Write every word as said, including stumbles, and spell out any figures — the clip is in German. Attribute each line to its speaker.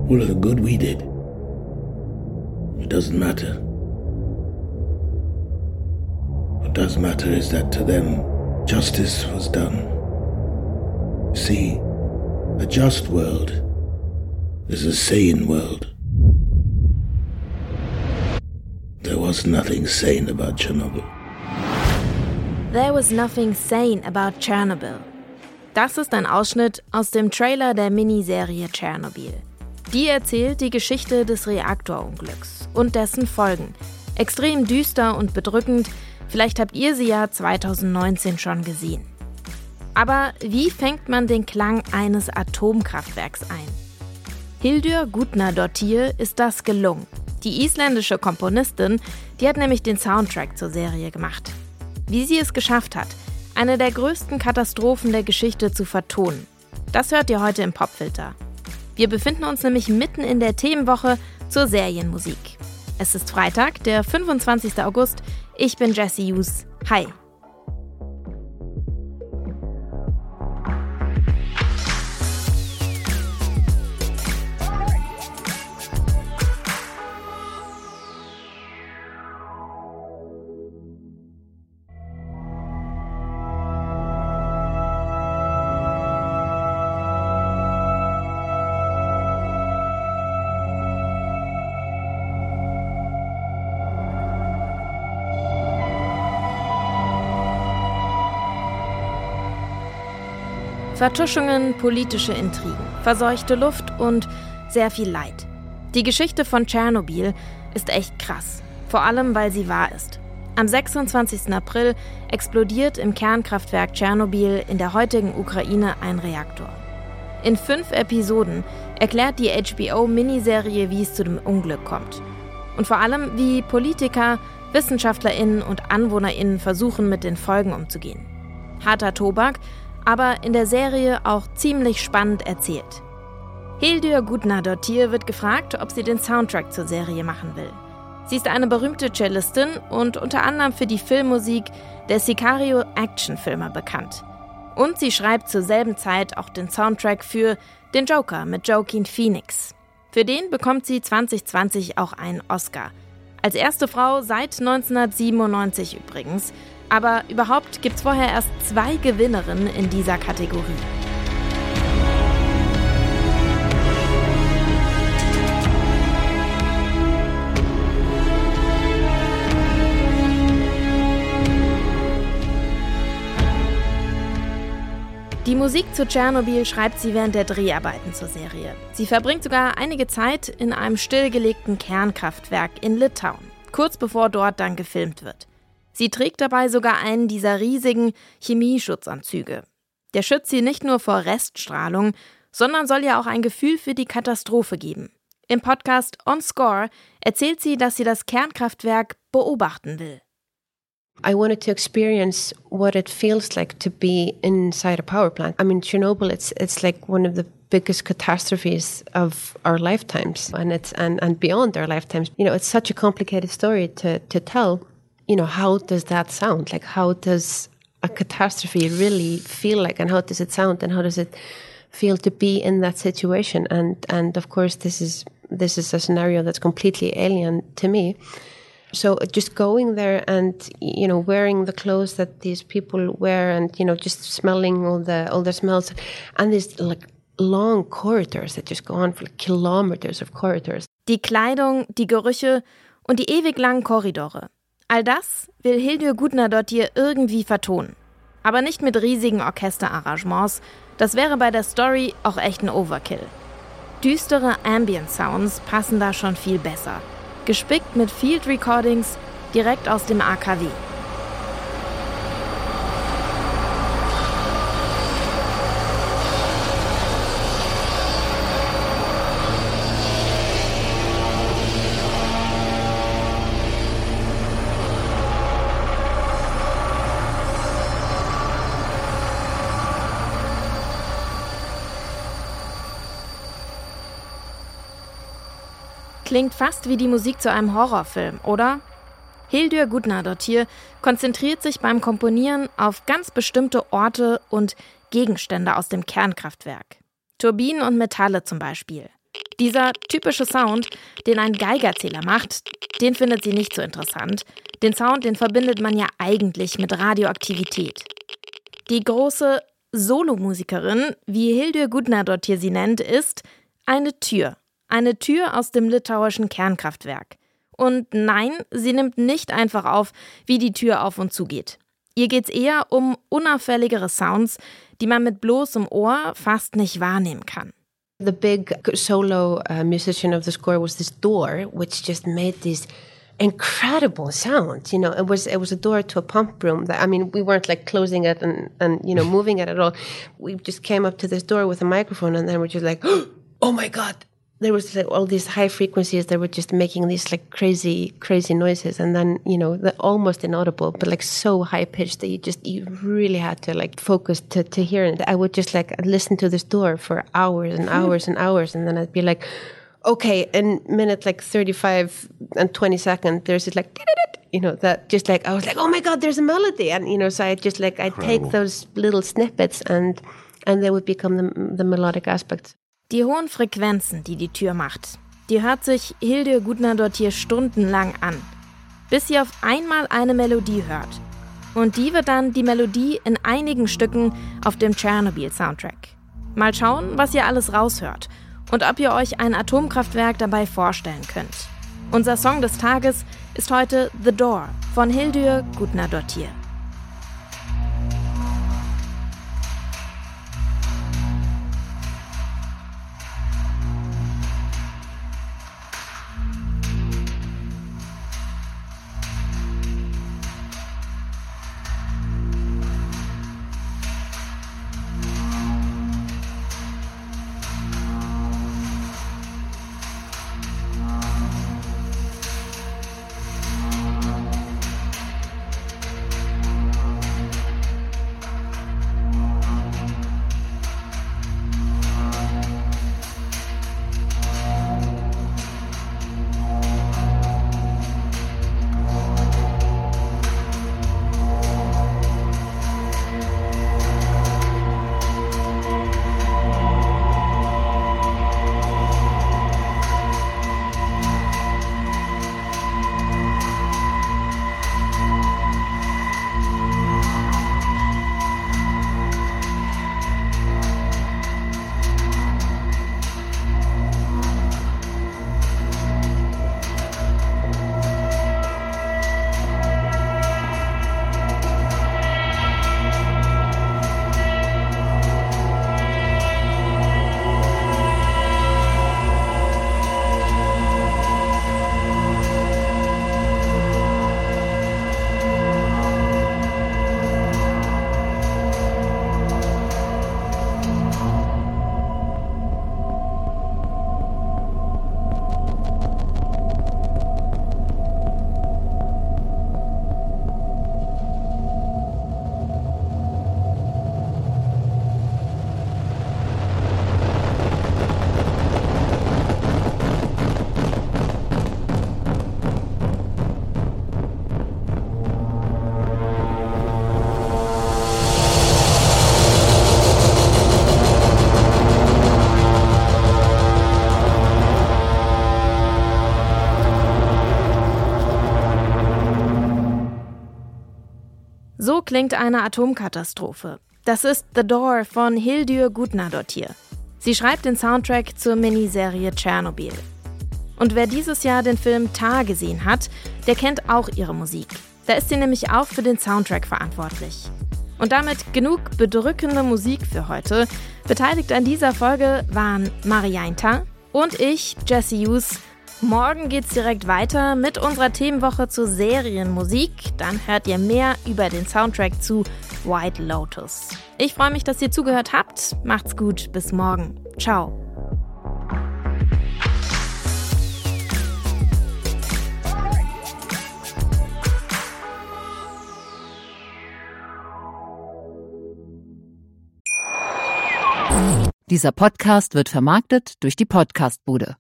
Speaker 1: all of the good we did. It doesn't matter. What does matter is that to them, justice was done. See, a just world is a sane world. There was nothing sane about Chernobyl.
Speaker 2: There was nothing sane about Chernobyl. Das ist ein Ausschnitt aus dem Trailer der Miniserie Tschernobyl. Die erzählt die Geschichte des Reaktorunglücks und dessen Folgen. Extrem düster und bedrückend, vielleicht habt ihr sie ja zwanzig neunzehn schon gesehen. Aber wie fängt man den Klang eines Atomkraftwerks ein? Hildur Gudnadottir ist das gelungen. Die isländische Komponistin, die hat nämlich den Soundtrack zur Serie gemacht. Wie sie es geschafft hat, eine der größten Katastrophen der Geschichte zu vertonen, das hört ihr heute im Popfilter. Wir befinden uns nämlich mitten in der Themenwoche zur Serienmusik. Es ist Freitag, der fünfundzwanzigster August. Ich bin Jessie Hughes. Hi. Vertuschungen, politische Intrigen, verseuchte Luft und sehr viel Leid. Die Geschichte von Tschernobyl ist echt krass, vor allem weil sie wahr ist. Am sechsundzwanzigsten April explodiert im Kernkraftwerk Tschernobyl in der heutigen Ukraine ein Reaktor. In fünf Episoden erklärt die H B O-Miniserie, wie es zu dem Unglück kommt. Und vor allem, wie Politiker, WissenschaftlerInnen und AnwohnerInnen versuchen, mit den Folgen umzugehen. Harter Tobak, aber in der Serie auch ziemlich spannend erzählt. Hildur Gudnadottir wird gefragt, ob sie den Soundtrack zur Serie machen will. Sie ist eine berühmte Cellistin und unter anderem für die Filmmusik der Sicario-Actionfilme bekannt. Und sie schreibt zur selben Zeit auch den Soundtrack für Den Joker mit Joaquin Phoenix. Für den bekommt sie zwanzig zwanzig auch einen Oscar. Als erste Frau seit neunzehnhundertsiebenundneunzig übrigens. Aber überhaupt gibt's vorher erst zwei Gewinnerinnen in dieser Kategorie. Die Musik zu Tschernobyl schreibt sie während der Dreharbeiten zur Serie. Sie verbringt sogar einige Zeit in einem stillgelegten Kernkraftwerk in Litauen, kurz bevor dort dann gefilmt wird. Sie trägt dabei sogar einen dieser riesigen Chemieschutzanzüge. Der schützt sie nicht nur vor Reststrahlung, sondern soll ja auch ein Gefühl für die Katastrophe geben. Im Podcast On Score erzählt sie, dass sie das Kernkraftwerk beobachten will.
Speaker 3: I wanted to experience what it feels like to be inside a power plant. I mean, Chernobyl, it's it's like one of the biggest catastrophes of our lifetimes, and it's and, and beyond our lifetimes. You know, it's such a complicated story to to tell. You know, how does that sound? Like, how does a catastrophe really feel like, and how does it sound, and how does it feel to be in that situation? And and of course, this is this is a scenario that's completely alien to me. So just going there and, you know, wearing the clothes that these people wear, and, you know, just smelling all the all the smells, and these like long corridors that just go on for like kilometers of corridors.
Speaker 2: Die Kleidung, die Gerüche und die ewig langen Korridore. All das will Hildur Gudnadottir irgendwie vertonen. Aber nicht mit riesigen Orchesterarrangements. Das wäre bei der Story auch echt ein Overkill. Düstere Ambient-Sounds passen da schon viel besser. Gespickt mit Field Recordings direkt aus dem A K W. Klingt fast wie die Musik zu einem Horrorfilm, oder? Hildur Gudnadottir konzentriert sich beim Komponieren auf ganz bestimmte Orte und Gegenstände aus dem Kernkraftwerk. Turbinen und Metalle zum Beispiel. Dieser typische Sound, den ein Geigerzähler macht, den findet sie nicht so interessant. Den Sound, den verbindet man ja eigentlich mit Radioaktivität. Die große Solomusikerin, wie Hildur Gudnadottir sie nennt, ist eine Tür. Eine Tür aus dem litauischen Kernkraftwerk. Und nein, sie nimmt nicht einfach auf, wie die Tür auf und zu geht. Ihr geht's eher um unauffälligere Sounds, die man mit bloßem Ohr fast nicht wahrnehmen kann.
Speaker 3: The big solo uh, musician of the score was this door, which just made these incredible sounds. You know, it was it was a door to a pump room. That, I mean, we weren't like closing it and, and you know moving it at all. We just came up to this door with a microphone, and then we're just like, oh my God. There was like all these high frequencies that were just making these like crazy, crazy noises, and then you know, the almost inaudible, but like so high pitched that you just you really had to like focus to to hear it. I would just like listen to this door for hours and hours and hours, and then I'd be like, okay, in minute like thirty-five and twenty seconds, there's this like, you know, that just like I was like, oh my God, there's a melody, and you know, so I just like I take those little snippets and and they would become the the melodic aspects.
Speaker 2: Die hohen Frequenzen, die die Tür macht, die hört sich Hildur Gudnadottir stundenlang an, bis sie auf einmal eine Melodie hört. Und die wird dann die Melodie in einigen Stücken auf dem Tschernobyl-Soundtrack. Mal schauen, was ihr alles raushört und ob ihr euch ein Atomkraftwerk dabei vorstellen könnt. Unser Song des Tages ist heute The Door von Hildur Gudnadottir. So klingt eine Atomkatastrophe. Das ist The Door von Hildur Gudnadottir. Sie schreibt den Soundtrack zur Miniserie Tschernobyl. Und wer dieses Jahr den Film Tar gesehen hat, der kennt auch ihre Musik. Da ist sie nämlich auch für den Soundtrack verantwortlich. Und damit genug bedrückende Musik für heute. Beteiligt an dieser Folge waren Mariainta und ich, Jessie Hughes. Morgen geht's direkt weiter mit unserer Themenwoche zur Serienmusik. Dann hört ihr mehr über den Soundtrack zu White Lotus. Ich freue mich, dass ihr zugehört habt. Macht's gut, bis morgen. Ciao.
Speaker 4: Dieser Podcast wird vermarktet durch die Podcastbude.